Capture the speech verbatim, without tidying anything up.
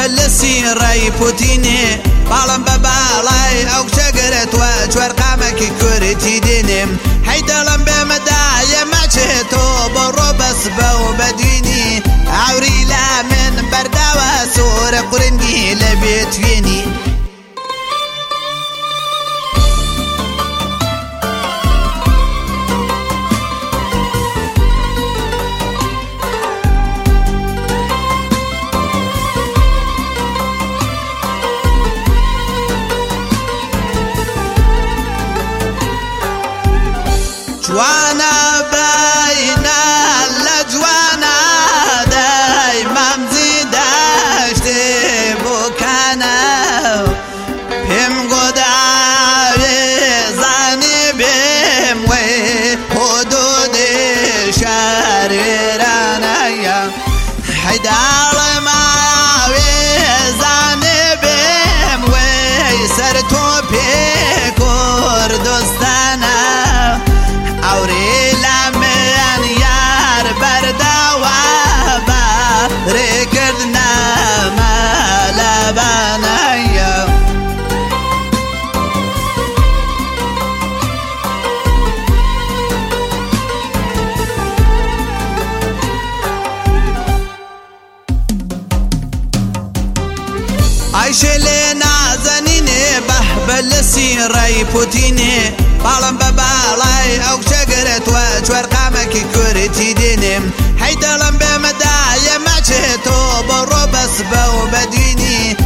بلسی ڕای پوتینێ باڵم بە باڵای ئەو شەگرێتوە چوەرقامێکی کوورتی دێنێم هەی دڵم بێمەدایە مەچێتۆ بۆ ڕۆبەس بە و بەدوینی ئاوری لا من بەرداوە سۆرە قورنگی لە بێتوێنی جوانا باينا لجوانا داي ممزي داشتي بوكانا بهم قدعي زاني بهم وي حدود شاريرانا حيدار معاوي زاني بهم وي سرتو بكور دوستانا ئەوری لەمیان یار بەرداوە بە ڕێکردنەمە لە بانایە ئایشێ لێ نازەنینێ بەه بەلسی ڕای پوتینێ باڵم بە باڵای ئەو شەگرێتوە چوەرقامێکی کوورتی دێنێم هەی دڵم بێمەدایە مەچێتۆ بۆ ڕۆبەس بە و بەدوینی